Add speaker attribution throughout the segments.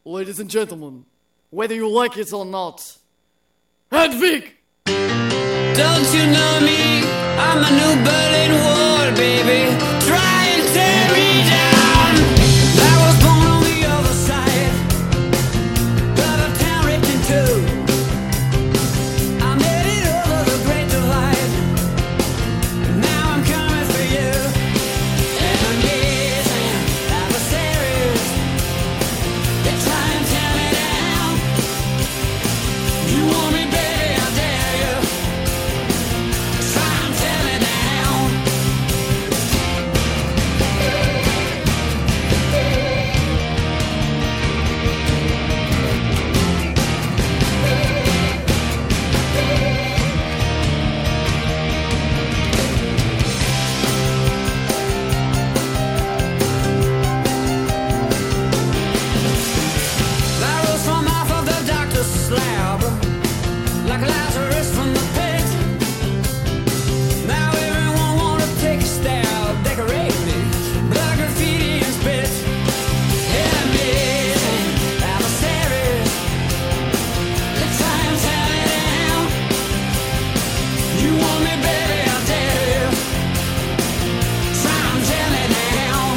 Speaker 1: ladies and gentlemen, whether you like it or not, Hedwig!
Speaker 2: Don't you know me? I'm a new Berlin Wall, baby. Try and tear me down. I was born on the other side of a town ripped in two. I made it over the Great Divide. Now I'm coming for you. Enemies and adversaries, they try and tear me down. You want me, baby? I dare you. Try and tear me down. I rose from off of the doctor's slab, like Lazarus from the pit. Now everyone wanna take a stab, decorate me, blood, graffiti, and spit. Enemies and adversaries, they try and tear me down. You want me, baby? I dare you. Try and tear me down.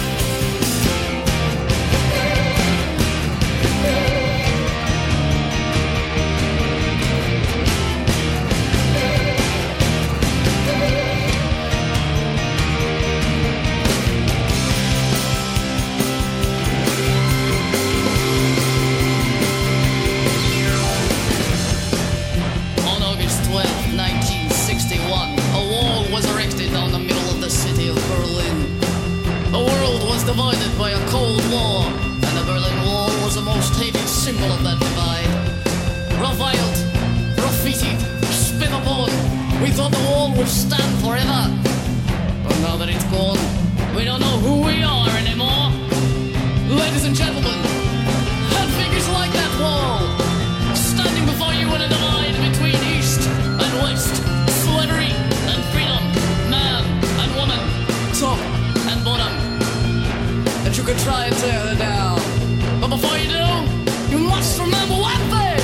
Speaker 3: On August 12, 1961, a wall was erected down the middle of the city of Berlin. The world was divided by a Cold War, and the Berlin Wall was the most hated symbol of that divide. Reviled, graffitied, spit upon, we thought the wall would stand forever. But now that it's gone, we don't know who we are anymore. Ladies and gentlemen, Hedwig is like that wall, standing before you in a divide between East and West, slavery and freedom, man and woman, top and bottom. And you could try and tear her down, but before you do, you must remember one thing.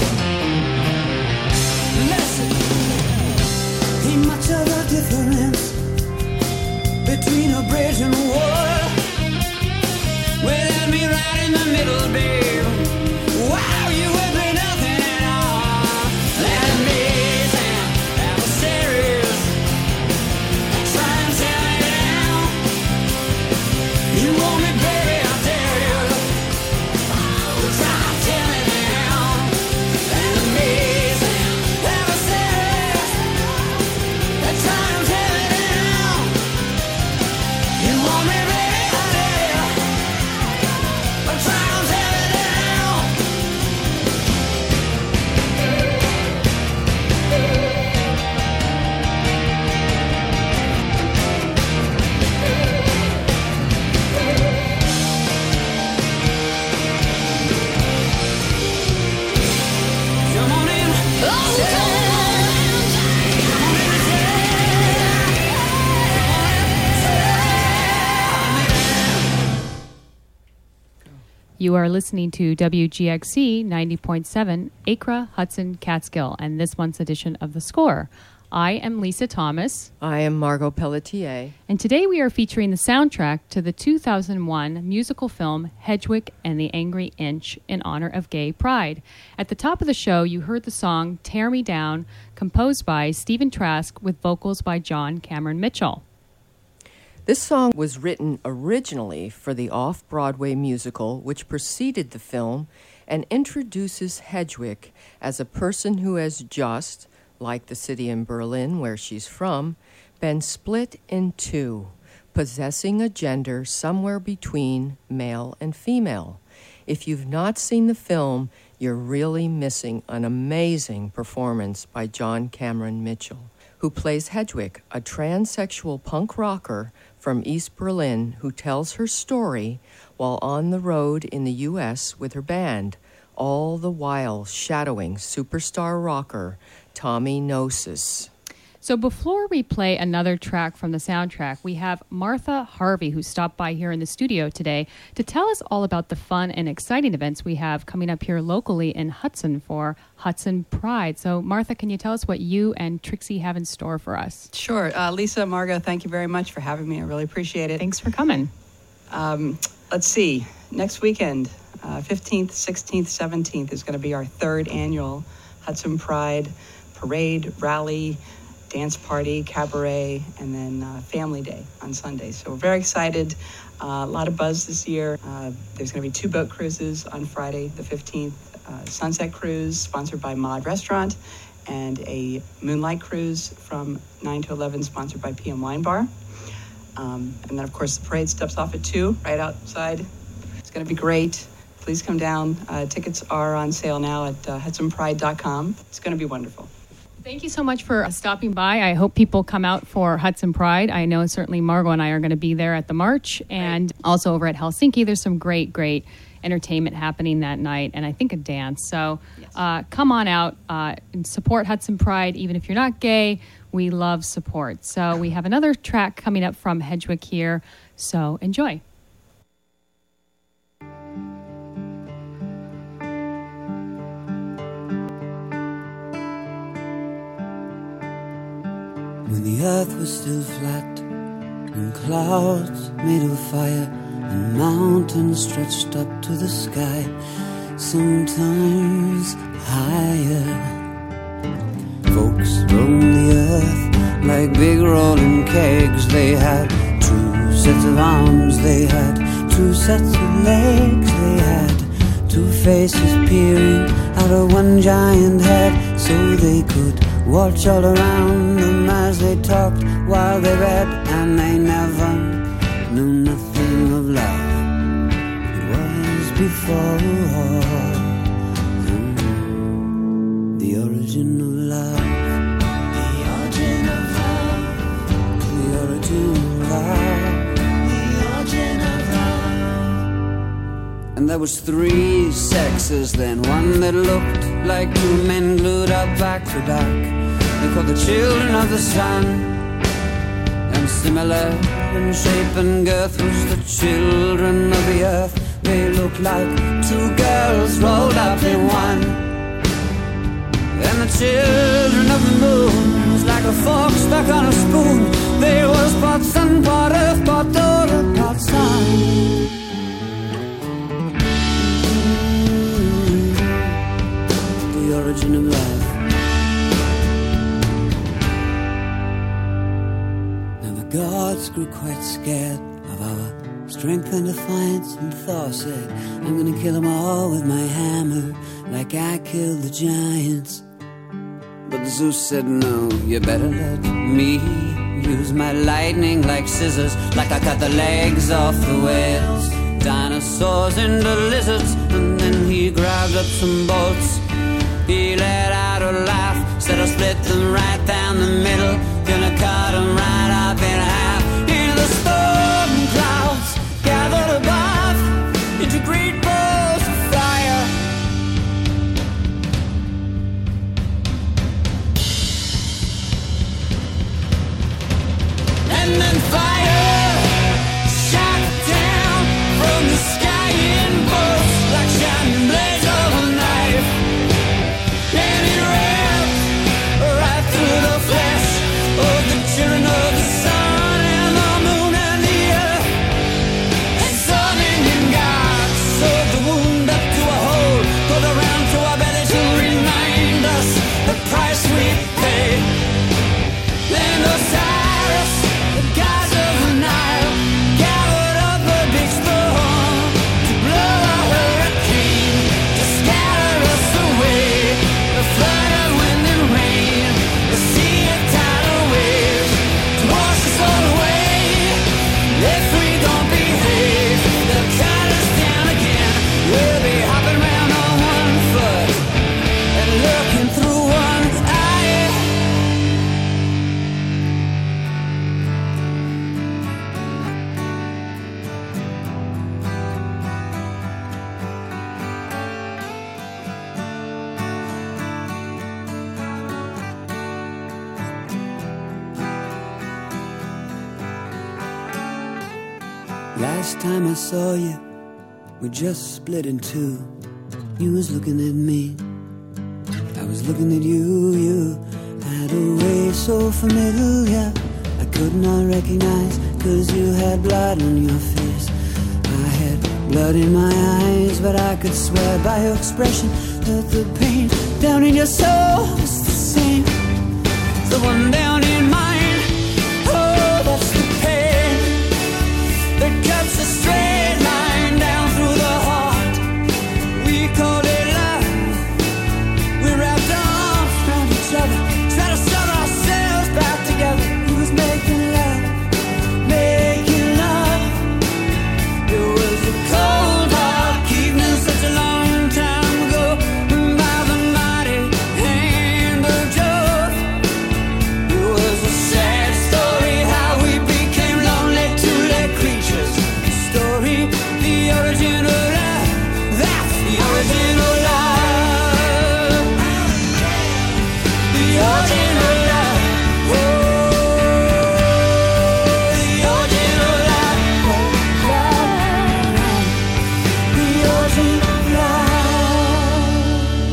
Speaker 2: Listen, ain't much of a difference between a bridge and a wall. Without me right in the middle, babe. Wow, you would be nothing at all. Enemies and adversaries, try and tear me down. You want me, baby? I dare you. Try and tear me down. Enemies and adversaries, they try and tear me down. You want me, baby? I dare you. Try and tear me down. Come on in.
Speaker 4: You are listening to WGXC 90.7 Acra, Hudson, Catskill, and this month's edition of The Score. I am Lisa Thomas,
Speaker 5: I am Margot Pelletier.
Speaker 4: and today we are featuring the soundtrack to the 2001 musical film Hedwig and the Angry Inch in honor of Gay Pride. At the top of the show, you heard the song Tear Me Down, composed by Stephen Trask with vocals by John Cameron Mitchell.
Speaker 5: This song was written originally for the off-Broadway musical which preceded the film and introduces Hedwig as a person who has just, like the city in Berlin where she's from, been split in two, possessing a gender somewhere between male and female. If you've not seen the film, you're really missing an amazing performance by John Cameron Mitchell, who plays Hedwig, a transsexual punk rocker from East Berlin who tells her story while on the road in the U.S. with her band, all the while shadowing superstar rocker Tommy Gnosis.
Speaker 4: So before we play another track from the soundtrack, we have Martha Harvey, who stopped by here in the studio today to tell us all about the fun and exciting events we have coming up here locally in Hudson for Hudson Pride. So Martha, can you tell us what you and Trixie have in store for us?
Speaker 6: Sure. Lisa, Margo, thank you very much for having me. I really appreciate it.
Speaker 4: Thanks for coming.
Speaker 6: Let's see. Next weekend, 15th, 16th, 17th is going to be our third annual Hudson Pride Parade, Rally, Dance Party, Cabaret, and then Family Day on Sunday. So we're very excited. A lot of buzz this year. There's going to be 2 boat cruises on Friday, the 15th. Sunset Cruise, sponsored by Mod Restaurant, and a Moonlight Cruise from 9 to 11, sponsored by PM Wine Bar. And then, of course, the parade steps off at 2, right outside. It's going to be great. Please come down. Tickets are on sale now at hudsonpride.com. It's going to be wonderful.
Speaker 4: Thank you so much for stopping by. I hope people come out for Hudson Pride. I know certainly Margo and I are going to be there at the march, and also over at Helsinki. There's some great entertainment happening that night, and I think a dance. So come on out and support Hudson Pride, even if you're not gay. We love support. So we have another track coming up from Hedgewick here, so enjoy.
Speaker 2: When the earth was still flat, and clouds made of fire, and mountains stretched up to the sky, sometimes higher. Folks roamed the earth like big rolling kegs. They had 2 sets of arms, they had 2 sets of legs, they had 2 faces peering out of one giant head, so they could watch all around them as they talked while they read, and they never knew nothing of love. It was before the origin of love. The origin of love. The origin of love. The origin of love. And there was 3 sexes then, one that looked like 2 men glued up back to back. They called the children of the sun, and similar in shape and girth was the children of the earth. They looked like 2 girls rolled up in one. And the children of the moon was like a fork stuck on a spoon. They was part sun, part earth, part daughter, part son. The origin of love. Gods grew quite scared of our strength and defiance, and Thor said, I'm gonna kill them all with my hammer, like I killed the giants. But Zeus said, no, you better let me use my lightning like scissors, like I cut the legs off the whales, dinosaurs into lizards. And then he grabbed up some bolts, he let out a laugh, said I'll split them right down the middle, gonna cut them right up in half. Into the storm clouds gathered above, into great balls of fire. And then fire shot down from the sky in bolts like shining blades of a knife. And it ripped right through the flesh of the children of the sun. last time I saw you, we just split in two. You was looking at me, I was looking at you. You had a way so familiar, I could not recognize, 'cause you had blood on your face. I had blood in my eyes, but I could swear by your expression that the pain down in your soul was the same as the one down in mine. Oh, that's the pain that cuts a straight line down through the heart. We called it love. We wrapped our arms around each other, tried to shove ourselves back together. Who was making love, making love? It was a cold, hard evening, such a long time ago, by the mighty hand of Jove. It was a sad story how we became lonely two-legged creatures. The story, the origin of love. That's the origin of love. The origin of love. Oh, the origin of love. The origin of love.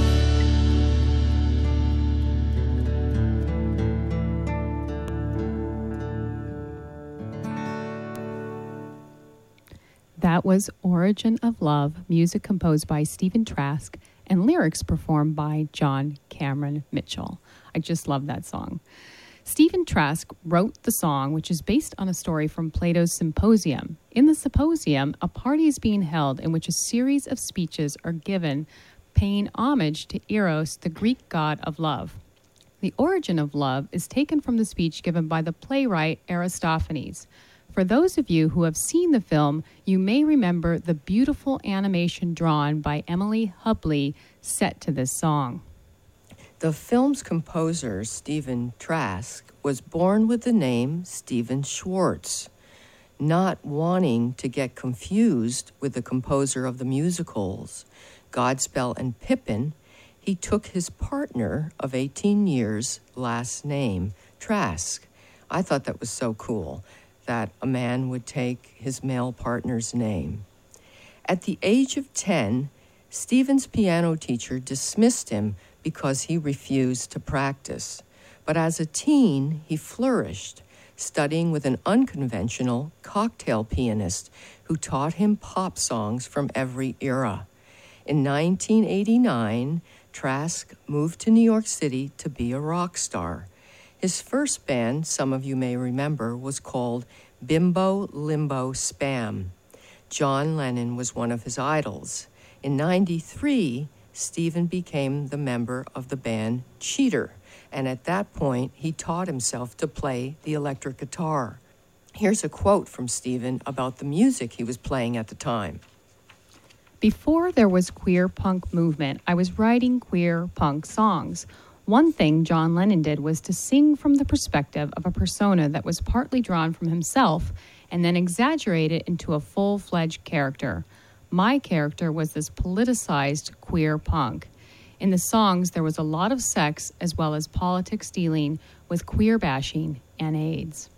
Speaker 4: That was Origin of Love, music composed by Stephen Trask and lyrics performed by John Cameron Mitchell. I just love that song. Stephen Trask wrote the song, which is based on a story from Plato's Symposium. In the Symposium, a party is being held in which a series of speeches are given paying homage to Eros, the Greek god of love. The origin of love is taken from the speech given by the playwright Aristophanes. For those of you who have seen the film, you may remember the beautiful animation drawn by Emily Hubley set to this song.
Speaker 5: The film's composer, Stephen Trask, was born with the name Stephen Schwartz. Not wanting to get confused with the composer of the musicals, Godspell and Pippin, he took his partner of 18 years' last name, Trask. I thought that was so cool, that a man would take his male partner's name. At the age of 10, Stephen's piano teacher dismissed him because he refused to practice. But as a teen, he flourished, studying with an unconventional cocktail pianist who taught him pop songs from every era. In 1989, Trask moved to New York City to be a rock star. His first band, some of you may remember, was called Bimbo Limbo Spam. John Lennon was one of his idols. In '93, Stephen became the member of the band Cheater, and at that point, he taught himself to play the electric guitar. Here's a quote from Stephen about the music he was playing at the time.
Speaker 4: Before there was queer punk movement, I was writing queer punk songs. One thing John Lennon did was to sing from the perspective of a persona that was partly drawn from himself and then exaggerated into a full-fledged character. My character was this politicized queer punk. In the songs, there was a lot of sex as well as politics dealing with queer bashing and AIDS.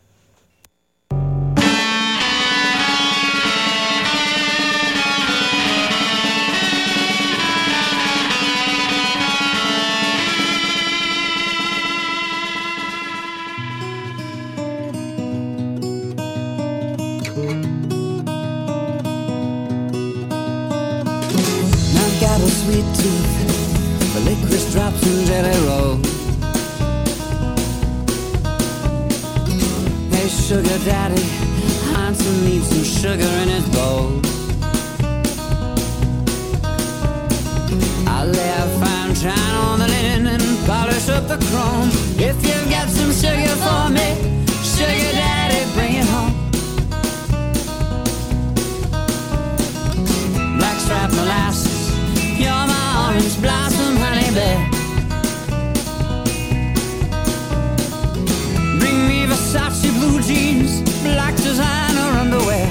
Speaker 2: Sweet tooth for licorice drops and jelly rolls. Hey sugar daddy, Hanson needs some sugar in his bowl. I'll lay a fine china on the linen and polish up the chrome. If you've got some sugar for me, sugar daddy, bring it home. Blackstrap molasses, you're my orange blossom honeybee. Bring me Versace blue jeans, black designer underwear.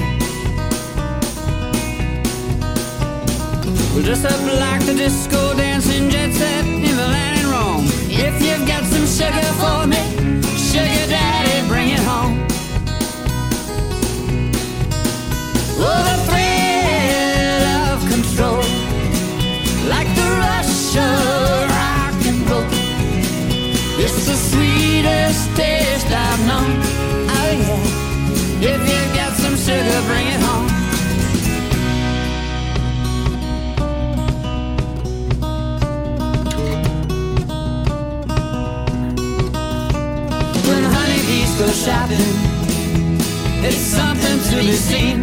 Speaker 2: We'll dress up like the disco dancing jet set in Milan and Rome. If you've got some sugar for me, sugar daddy, bring it home. Oh, the thrill of control, like the rush of rock and roll. It's the sweetest taste I've known. Oh yeah, if you got some sugar, bring it home. When honeybees go shopping, it's something to be seen.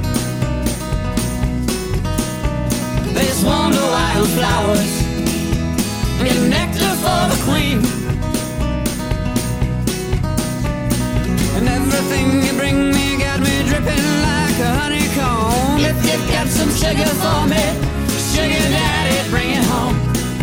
Speaker 2: They swarm the wildflowers, get nectar for the queen. And everything you bring me got me dripping like a honeycomb. If you've got some sugar for me, sugar daddy, bring it home.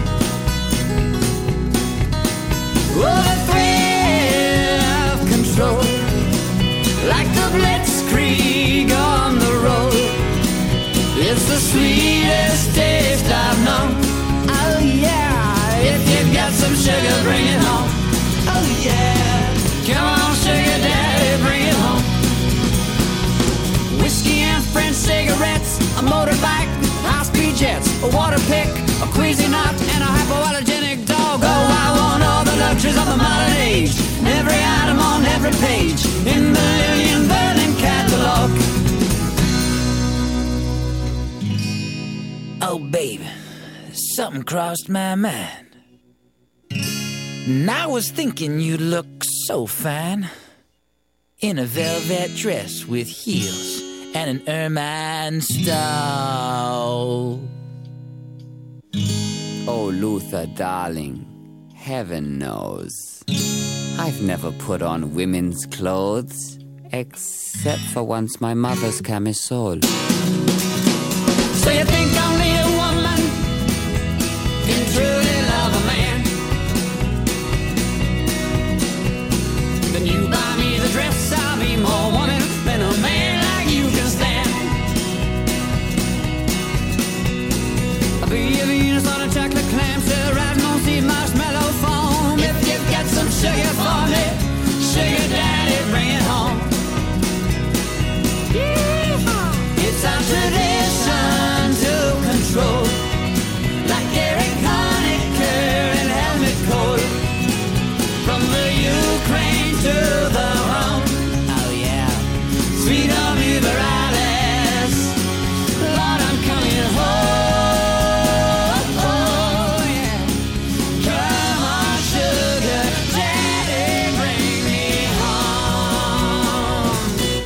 Speaker 2: Oh, the thrill of control, like the blitzkrieg on the road. It's the sweetest taste I've known. Oh yeah, if you've got some sugar, bring it home. Oh yeah, come on sugar daddy, bring it home. Whiskey and French cigarettes, a motorbike, high-speed jets, a water pick, a Cuisinart, and a hypoallergenic dog. Oh, I want all the luxuries of the modern age, every item on every page in the Lillian Berlin catalog. Oh, baby, something crossed my mind. And I was thinking you look so fine in a velvet dress with heels and an ermine stole.
Speaker 7: Oh, Luther, darling, heaven knows I've never put on women's clothes, except for once my mother's camisole.
Speaker 2: So you think only a woman can truly love a man? Then you buy me the dress, I'll be more woman than a man like you can stand. I'll be a Venus on a chocolate clamshell, riding on sea marshmallow foam. If you've got some sugar for me, sugar daddy, bring it home. It's our tradition to control, like Eric Honecker and Helmut Kohl, from the Ukraine to the Rhone. Oh yeah, sweet Amoeba Alice, Lord, I'm coming home. Oh yeah, come on sugar daddy, bring me home.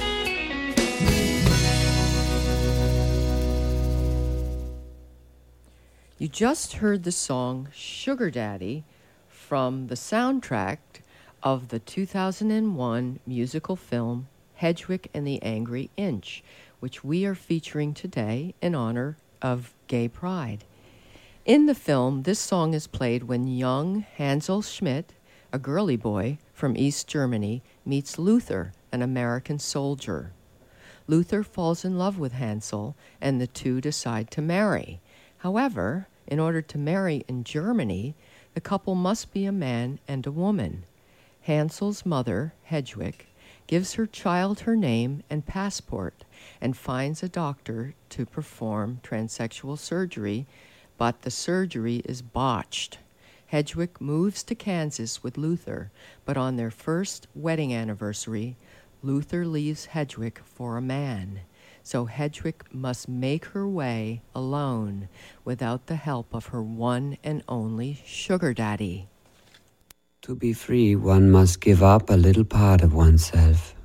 Speaker 5: You just heard the song Sugar Daddy from the soundtrack of the 2001 musical film Hedwig and the Angry Inch, which we are featuring today in honor of Gay Pride. In the film, this song is played when young Hansel Schmidt, a girly boy from East Germany, meets Luther, an American soldier. Luther falls in love with Hansel, and the two decide to marry. However, in order to marry in Germany, the couple must be a man and a woman. Hansel's mother, Hedwig, gives her child her name and passport and finds a doctor to perform transsexual surgery, but the surgery is botched. Hedwig moves to Kansas with Luther, but on their first wedding anniversary, Luther leaves Hedwig for a man. So Hedwig must make her way alone without the help of her one and only sugar daddy.
Speaker 7: To be free, one must give up a little part of oneself.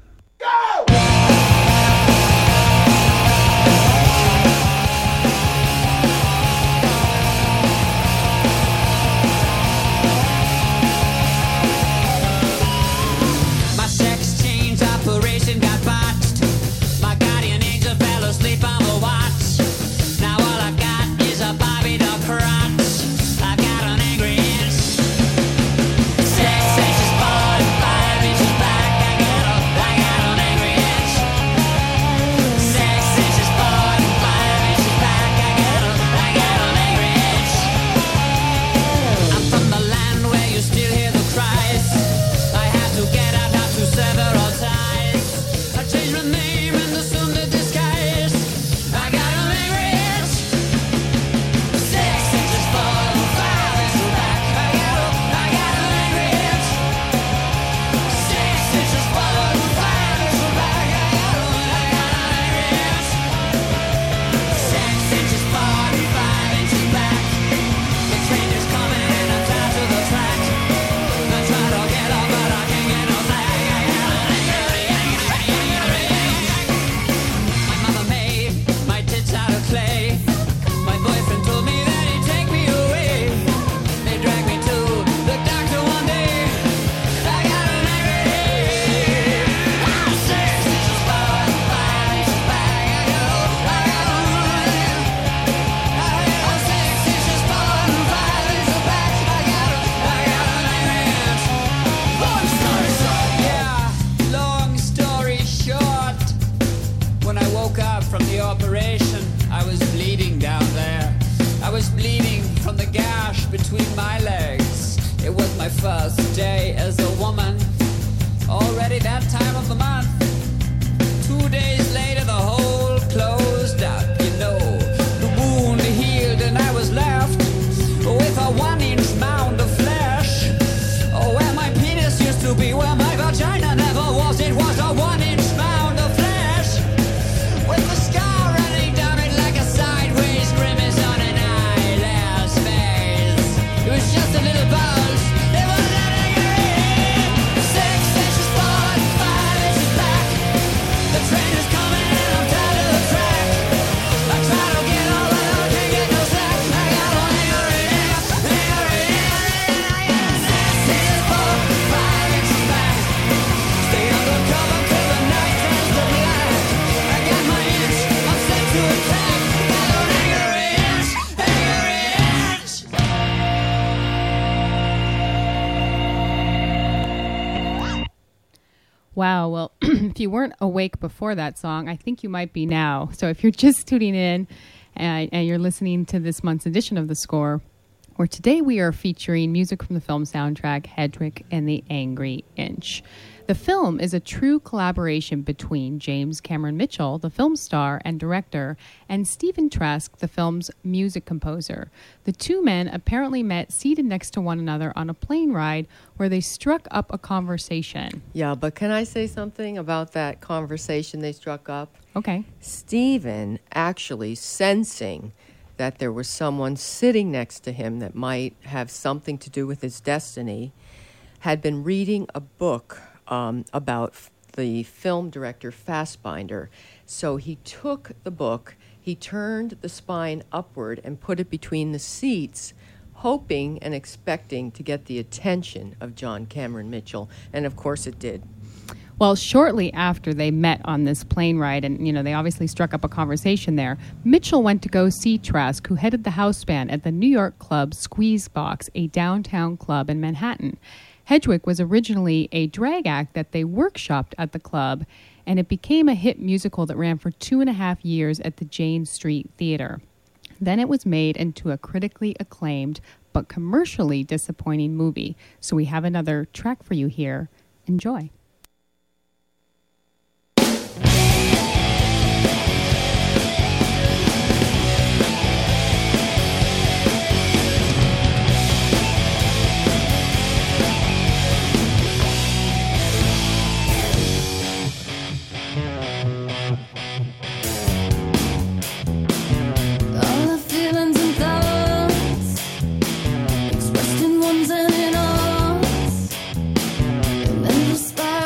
Speaker 2: My sex change operation got botched. My guardian angel fell asleep on the watch. Now all I've got is a Bobby duck crotch. I've got an angry inch. 6 inches forward, 5 inches back. I got an angry inch. I was bleeding from the gash between my legs. It was my first day as a woman. Already that time of the month. 2 days later the hole closed up, you know. The wound healed and I was left with a 1-inch mound of flesh. Oh, where my penis used to be, where my vagina never was. It was a 1-inch mound of flesh with a scar running down it like a sideways grimace on an eyelash face. It was just a little buzz. It was letting her in. 6 inches forward, 5 inches back. The train is coming and I'm tired of the track. I try to get on, but I can't get no slack. I got to hang her in, hang her in. 6 inches forward, 5 inches back. Stay undercover till the night turns to black. I got my inch, I'm set to attack. Got to hang her in, hang her in.
Speaker 4: Wow. Well, if you weren't awake before that song, I think you might be now. So if you're just tuning in and you're listening to this month's edition of The Score, where today we are featuring music from the film soundtrack Hedwig and the Angry Inch. The film is a true collaboration between James Cameron Mitchell, the film star and director, and Stephen Trask, the film's music composer. The two men apparently met seated next to one another on a plane ride where they struck up a conversation.
Speaker 5: Yeah, but can I say something about that conversation they struck up?
Speaker 4: Okay.
Speaker 5: Stephen actually sensing that there was someone sitting next to him that might have something to do with his destiny, had been reading a book about the film director Fassbinder. So he took the book, he turned the spine upward and put it between the seats, hoping and expecting to get the attention of John Cameron Mitchell. And of course it did.
Speaker 4: Well, shortly after they met on this plane ride, and, you know, they obviously struck up a conversation there, Mitchell went to go see Trask, who headed the house band at the New York club Squeezebox, a downtown club in Manhattan. Hedwig was originally a drag act that they workshopped at the club, and it became a hit musical that ran for 2.5 years at the Jane Street Theater. Then it was made into a critically acclaimed but commercially disappointing movie. So we have another track for you here. Enjoy.
Speaker 8: All the feelings and thoughts expressed in ones and in alls, an endless spiral.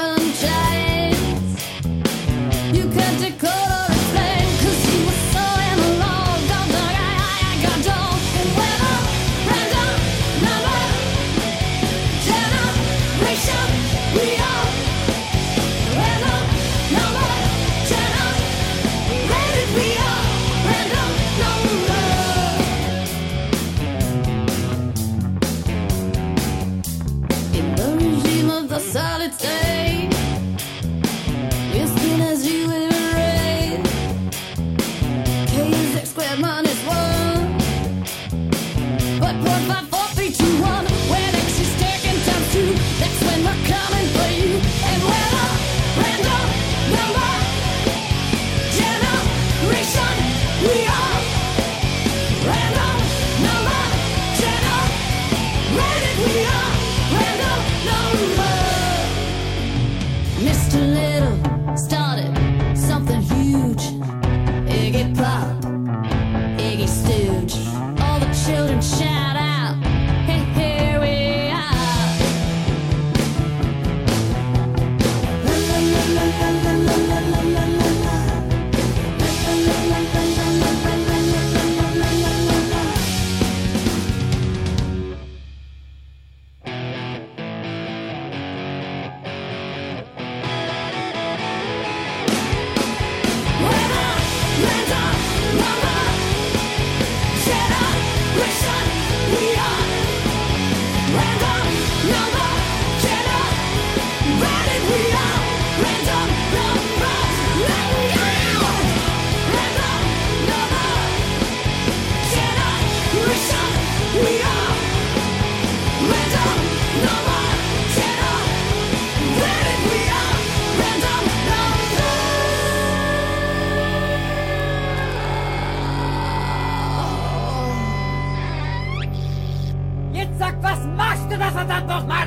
Speaker 9: du das verdammt nochmal?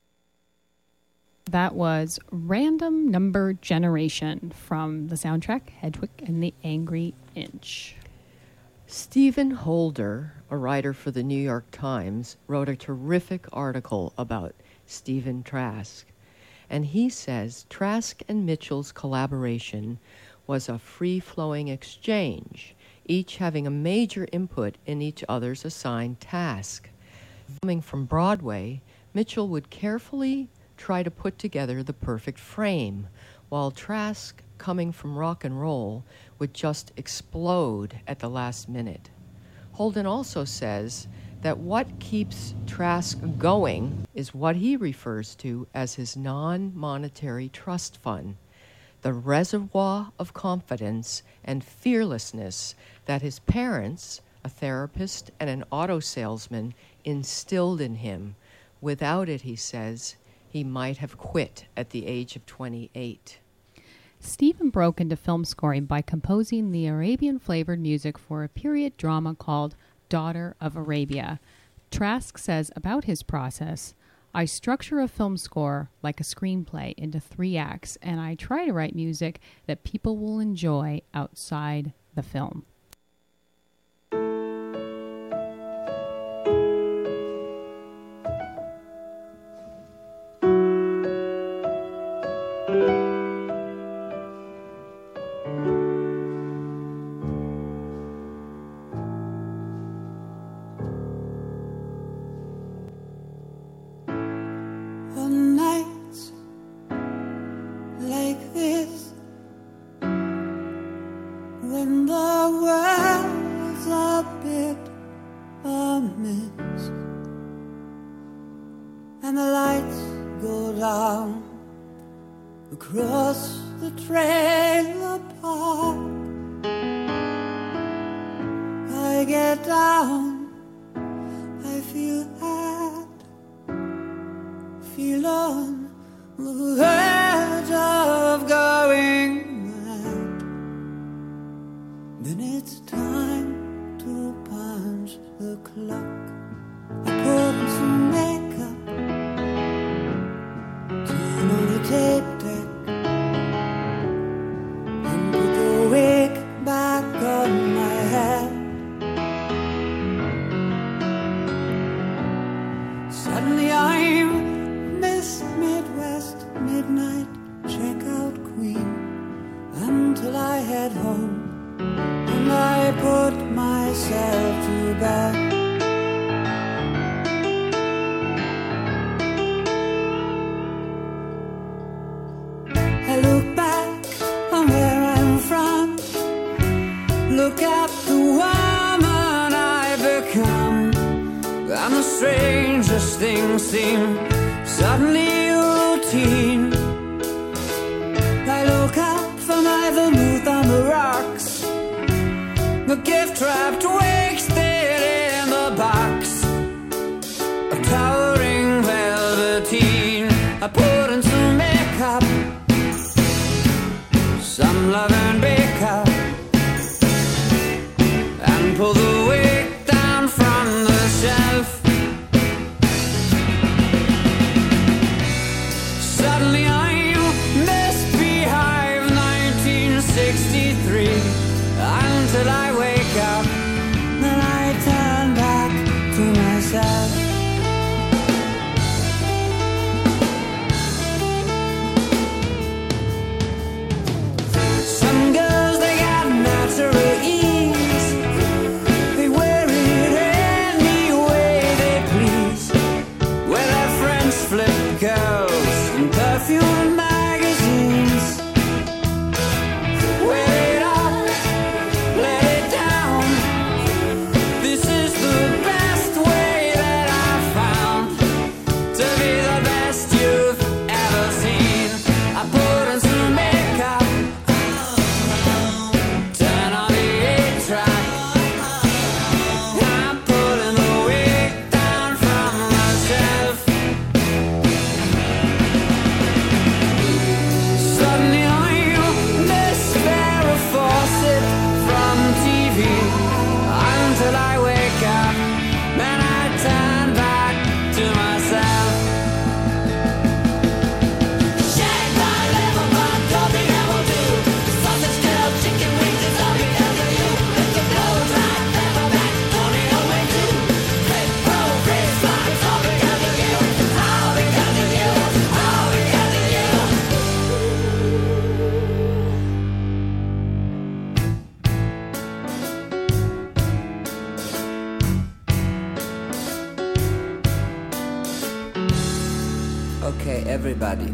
Speaker 4: That was Random Number Generation from the soundtrack Hedwig and the Angry Inch.
Speaker 5: Stephen Holder, a writer for the New York Times, wrote a terrific article about Stephen Trask. And he says Trask and Mitchell's collaboration was a free-flowing exchange, each having a major input in each other's assigned task. Coming from Broadway, Mitchell would carefully try to put together the perfect frame, while Trask, coming from rock and roll, would just explode at the last minute. Holden also says that what keeps Trask going is what he refers to as his non-monetary trust fund, the reservoir of confidence and fearlessness that his parents, a therapist and an auto salesman, instilled in him. Without it, he says, he might have quit at the age of 28.
Speaker 4: Stephen broke into film scoring by composing the Arabian-flavored music for a period drama called Daughter of Arabia. Trask says about his process, I structure a film score like a screenplay into 3 acts, and I try to write music that people will enjoy outside the film.
Speaker 2: On nights like this, when the world's a bit amiss and the lights go down across the trailer park, I get down, I feel on the verge of going mad. Then it's time to punch the clock. I put on some makeup, turn on the tape deck, and put the wig back on my head. Suddenly I'm Miss Midwest Midnight Checkout Queen until I head home and I put myself to bed. I look back on where I'm from, look at the woman I've become, and the strangest things seem suddenly routine. I look up from my vermouth on the rocks, the gift wrapped wasted in the box, a towering velveteen. I put in some makeup, some love and makeup, and pull the wig down from the shelf. Suddenly I'm Miss Beehive 1963 until I wake up, then I turn back to myself. Some girls, they got natural ease, they wear it any way
Speaker 7: Okay, everybody.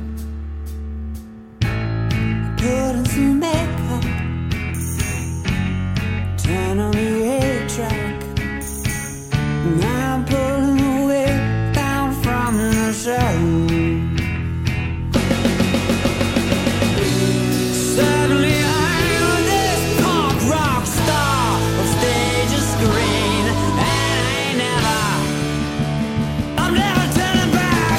Speaker 2: Put on some makeup, turn on the 8-track. Now I'm pulling the weight down from the show. Suddenly I'm this punk rock star of stage and screen, and I'm never turning back.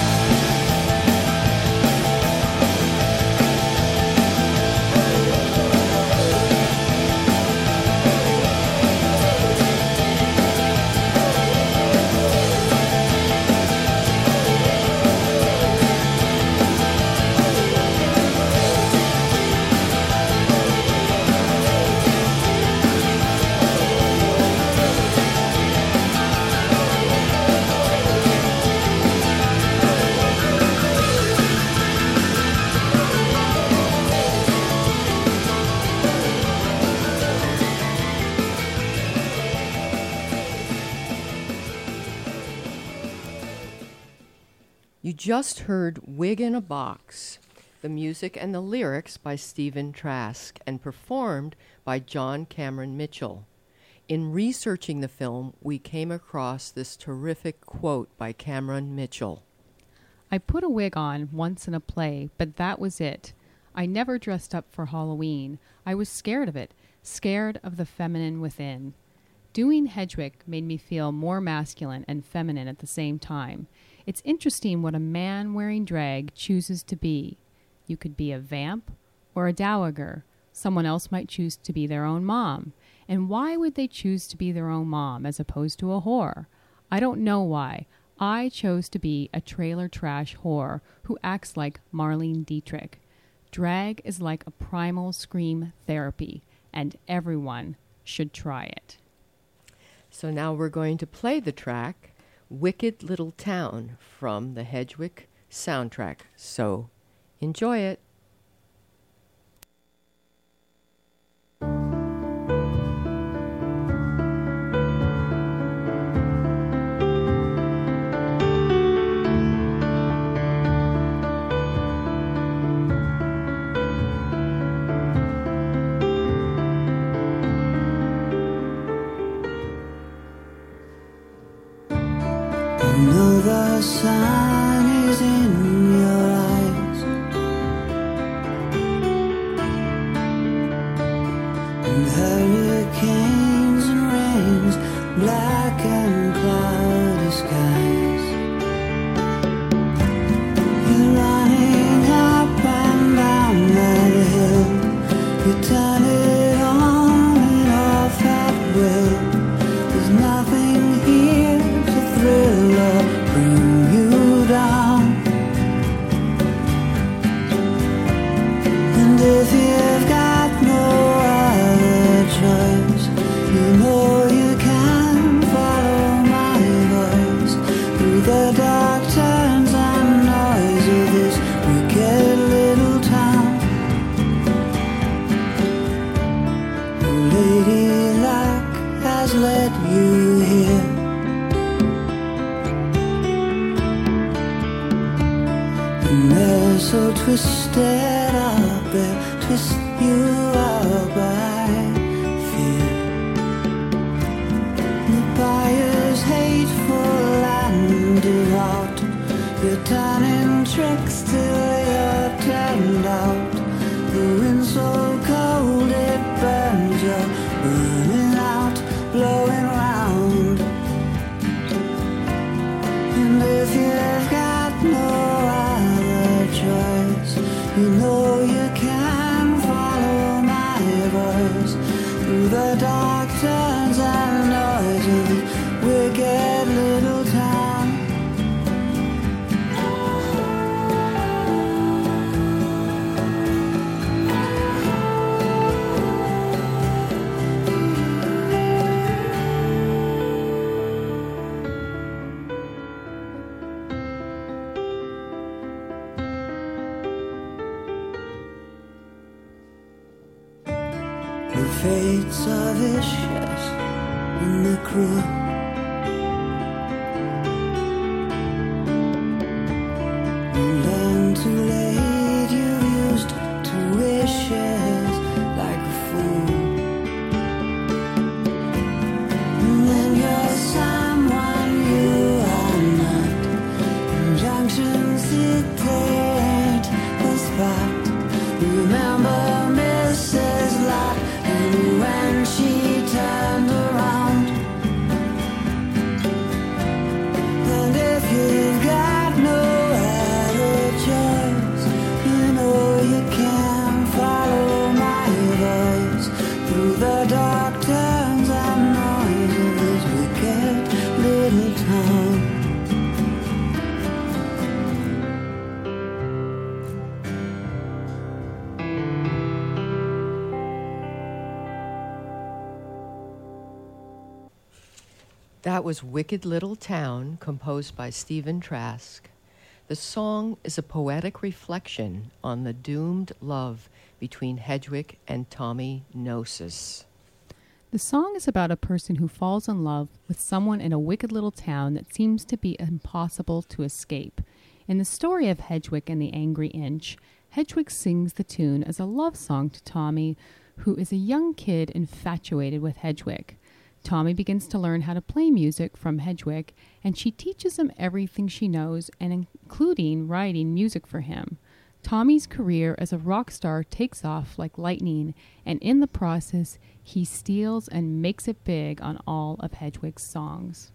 Speaker 5: You just heard Wig in a Box, the music and the lyrics by Stephen Trask, and performed by John Cameron Mitchell. In researching the film, we came across this terrific quote by Cameron Mitchell.
Speaker 4: I put a wig on once in a play, but that was it. I never dressed up for Halloween. I was scared of it, scared of the feminine within. Doing Hedwig made me feel more masculine and feminine at the same time. It's interesting what a man wearing drag chooses to be. You could be a vamp or a dowager. Someone else might choose to be their own mom. And why would they choose to be their own mom as opposed to a whore? I don't know why. I chose to be a trailer trash whore who acts like Marlene Dietrich. Drag is like a primal scream therapy, and everyone should try it.
Speaker 5: So now we're going to play the track Wicked Little Town from the Hedwig soundtrack. So enjoy it.
Speaker 2: I know the sun is in your eyes, and hurricanes and rains, black and cloudy skies. You're running up and down that hill, you turn it on and off at will. There's nothing here to thrill or bring you down. And if you've got no other choice, you know you can follow my voice through the dark turns and noise of this wicked little town. The lady luck has led you here. And they're so twisted up, they twist you up by fear. The buyer's hateful and devout, you're turning tricks till you're turned out. The wind's so cold it burns, you're burning out, blowing round. And if you've got no other choice, you know you can follow my voice through the dark turns and noise of this wicked little town. The fates are vicious and they're cruel. The town.
Speaker 5: That was Wicked Little Town, composed by Stephen Trask. The song is a poetic reflection on the doomed love between Hedwig and Tommy Gnosis.
Speaker 4: The song is about a person who falls in love with someone in a wicked little town that seems to be impossible to escape. In the story of Hedwig and the Angry Inch, Hedwig sings the tune as a love song to Tommy, who is a young kid infatuated with Hedwig. Tommy begins to learn how to play music from Hedwig, and she teaches him everything she knows, and including writing music for him. Tommy's career as a rock star takes off like lightning, and in the process, he steals and makes it big on all of Hedwig's songs.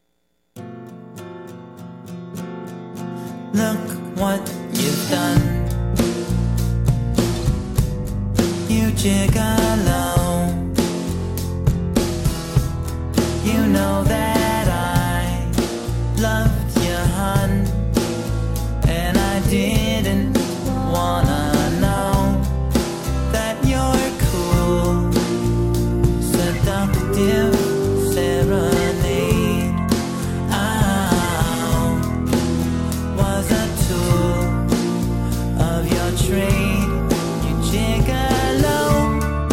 Speaker 2: Look what you've done. You gigolo. You know that I loved you, hun, and I didn't wanna know that you're cool, seductive serenade. I was a tool of your trade, you gigolo.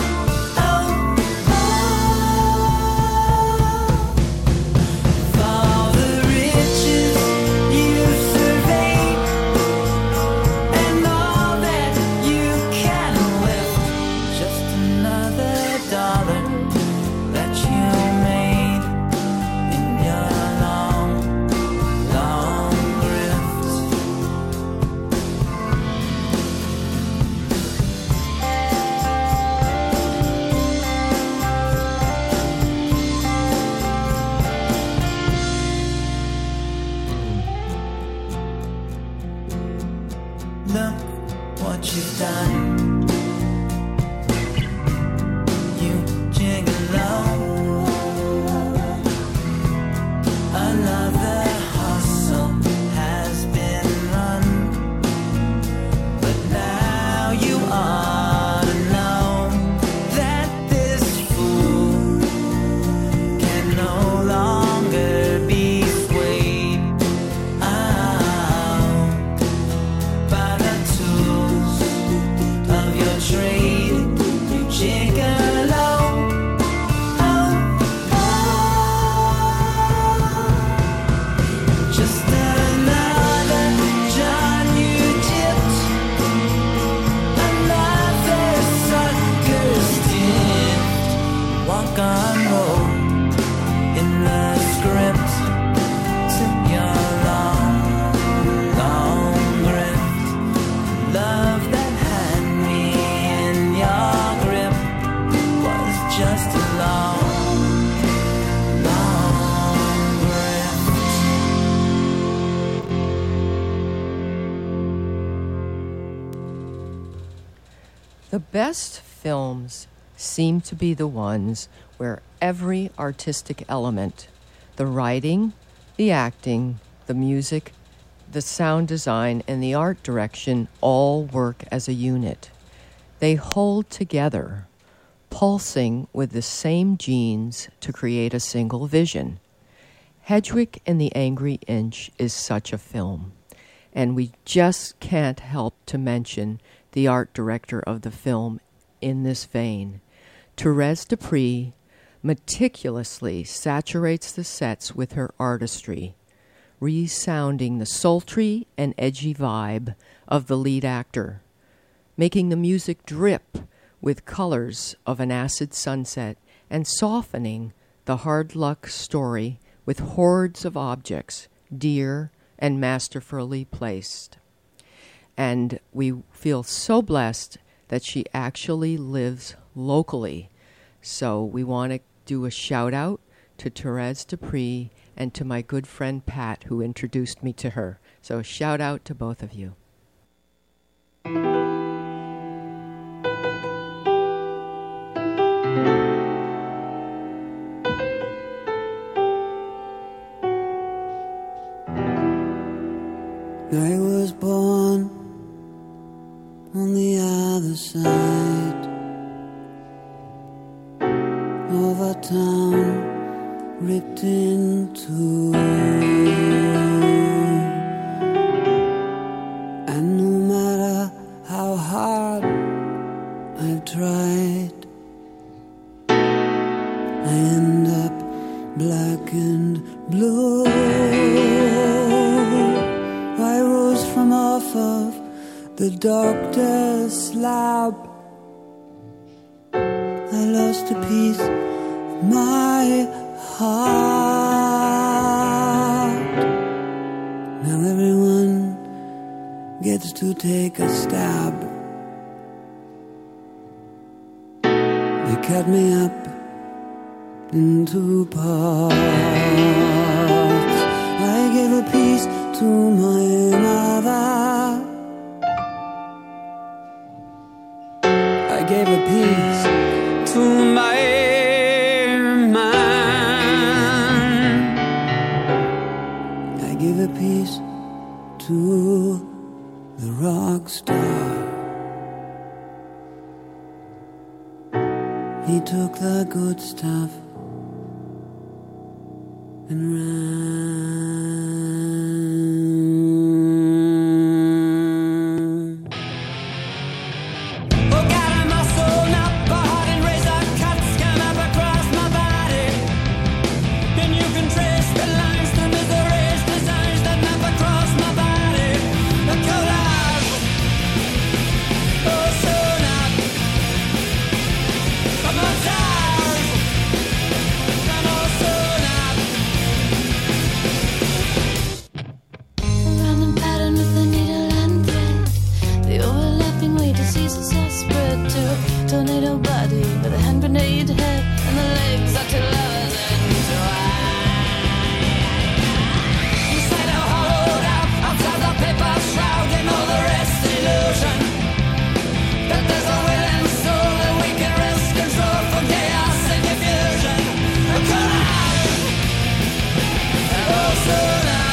Speaker 2: Look what you've done. You gigolo. Another hustle has been run, but now you ought to know that this fool can no longer be swayed out by the tools of your trade, you gigolo. Just another John you tipped, another sucker stiffed. Walk on road in the script to your long, long grift. Love that had me in your grip was just a long, long grift.
Speaker 5: The best films seem to be the ones where every artistic element, the writing, the acting, the music, the sound design, and the art direction all work as a unit. They hold together, pulsing with the same genes to create a single vision. Hedwig and the Angry Inch is such a film, and we just can't help to mention the art director of the film in this vein. Therese Dupree meticulously saturates the sets with her artistry, resounding the sultry and edgy vibe of the lead actor, making the music drip with colors of an acid sunset and softening the hard luck story with hordes of objects, dear and masterfully placed. And we feel so blessed that she actually lives locally. So we want to do a shout out to Therese Dupree and to my good friend Pat, who introduced me to her. So shout out to both of you.
Speaker 2: I was born on the other side of a town ripped in two. And no matter how hard I've tried, I end up black and blue. I rose from off of the doctor's slab. I lost a piece of my heart. Now everyone gets to take a stab. They cut me up in two parts. I gave a piece to my mother. I gave a piece to my man. I gave a piece to the rock star. He took the good stuff and ran. Oh God, I'm all sewn up, a heart and razor cuts come up across my body. And you can trace the lines, the miseries, designs that map across my body. A collage, oh sewn up, a montage, and all sewn up.
Speaker 8: Random pattern with the needle and thread. The overlapping way diseases are spread to a tornado body with a hand grenade head, and the legs are two lovers entwined.
Speaker 2: Inside a hollowed out, outside the paper shroud, and all the rest illusion. But there's a will and soul that we can wrest control from chaos and confusion. A collage, all sewn up.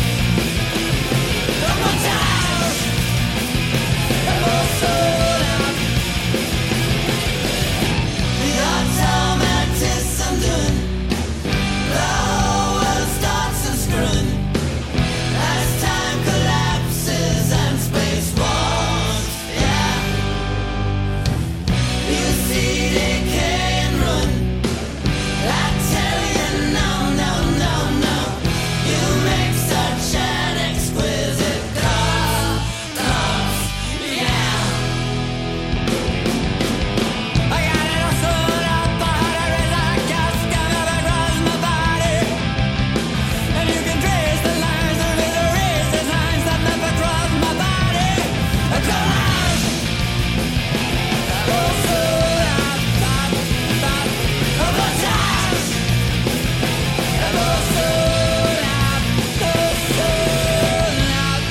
Speaker 2: A montage, all sewn up. The automatism done. The whole world starts unscrewing as time collapses and space walks. Yeah, you see decay and ruin. I tell you no, no, no, no. You make such an exquisite cause. Yeah. I got it all sewn up, a heart and razor cuts come up across my body. And you can trace the lines, the miseries, designs that map across my body. A collage, all sewn up, a montage, all sewn up, all sewn up.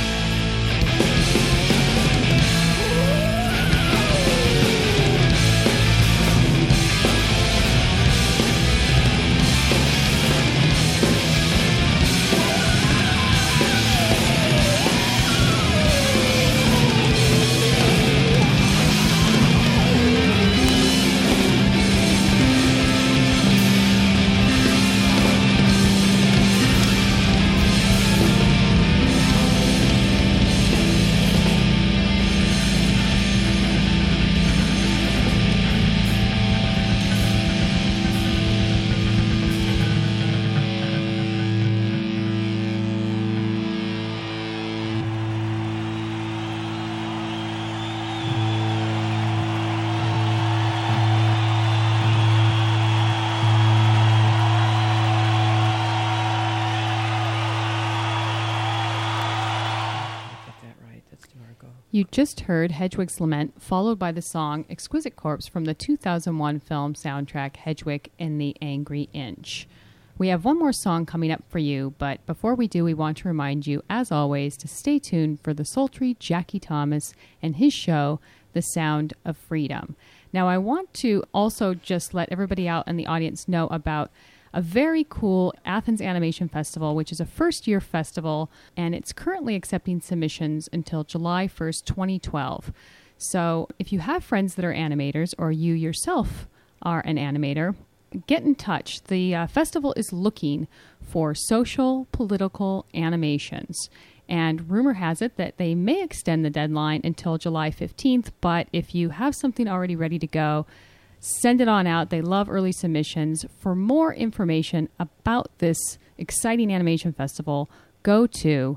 Speaker 4: You just heard Hedwig's Lament, followed by the song Exquisite Corpse from the 2001 film soundtrack Hedwig and the Angry Inch. We have one more song coming up for you, but before we do, we want to remind you, as always, to stay tuned for the sultry Jackie Thomas and his show, The Sound of Freedom. Now, I want to also just let everybody out in the audience know about a very cool Athens Animation Festival, which is a first-year festival, and it's currently accepting submissions until July 1st, 2012. So if you have friends that are animators, or you yourself are an animator, get in touch. The festival is looking for social, political animations. And rumor has it that they may extend the deadline until July 15th, but if you have something already ready to go, send it on out. They love early submissions. For more information about this exciting animation festival, go to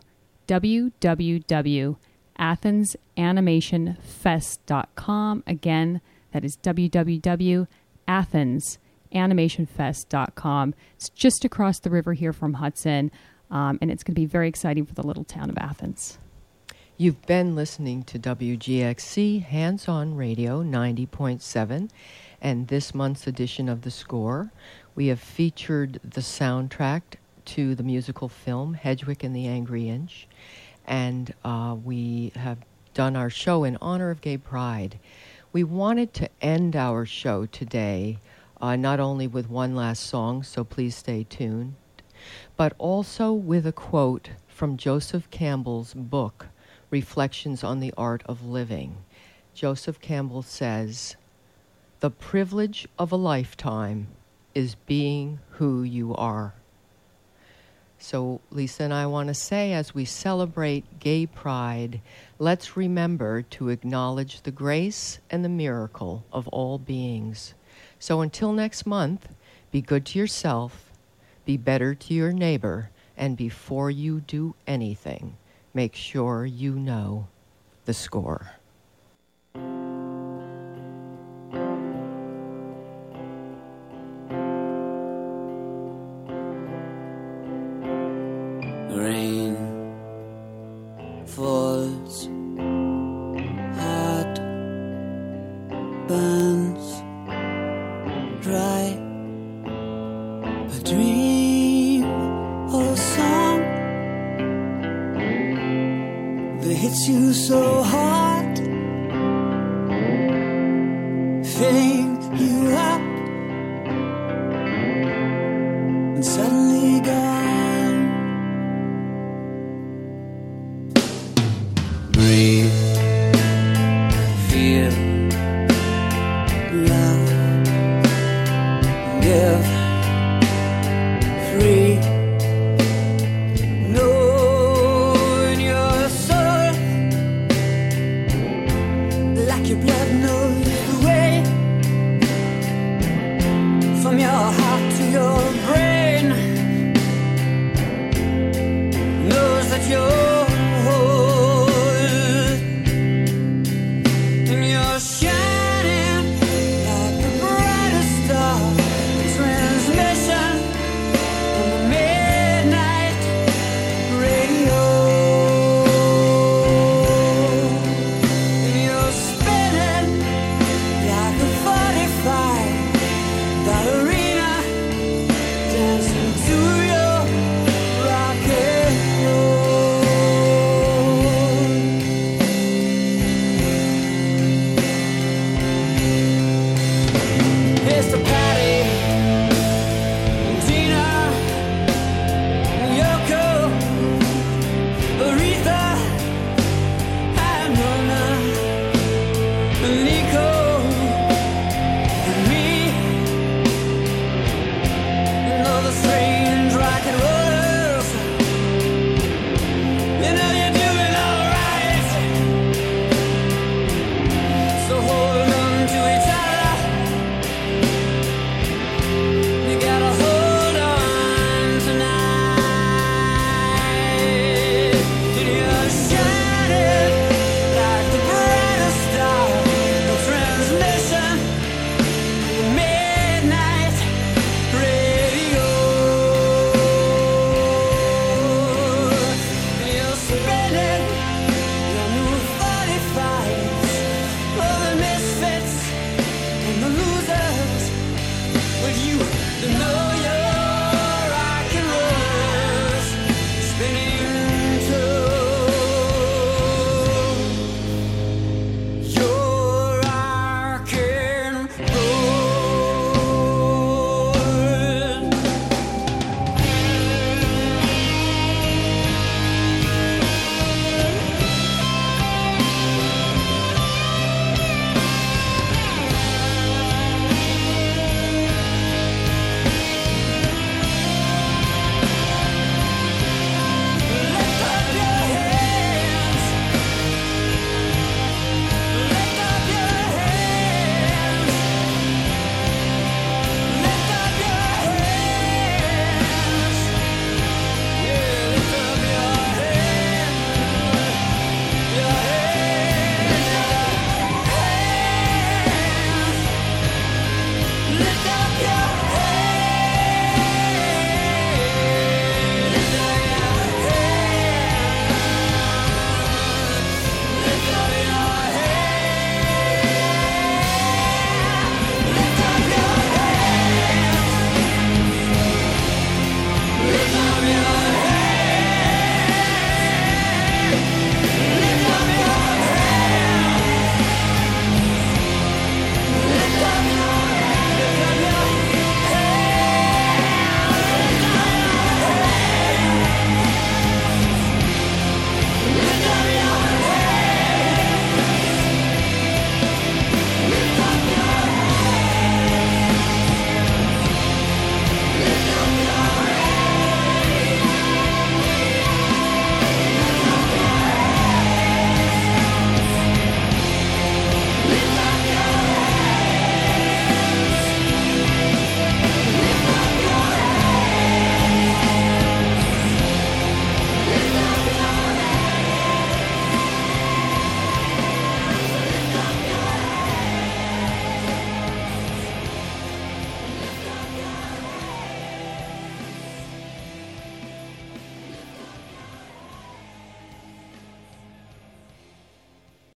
Speaker 4: www.athensanimationfest.com. Again, that is www.athensanimationfest.com. It's just across the river here from Hudson, and it's going to be very exciting for the little town of Athens.
Speaker 5: You've been listening to WGXC Hands On Radio 90.7, and this month's edition of The Score, we have featured the soundtrack to the musical film Hedwig and the Angry Inch, and we have done our show in honor of Gay Pride. We wanted to end our show today not only with one last song, so please stay tuned, but also with a quote from Joseph Campbell's book, Reflections on the Art of Living. Joseph Campbell says, "The privilege of a lifetime is being who you are." So Lisa and I want to say, as we celebrate Gay Pride, let's remember to acknowledge the grace and the miracle of all beings. So until next month, be good to yourself, be better to your neighbor, and before you do anything, make sure you know the score.
Speaker 2: Rain falls, heart burns dry. A dream or a song that hits you so hard, filling you up and suddenly gone. Breathe, feel, love, give, free. Know in your soul, like your blood knows the way, from your heart to your brain, knows that you're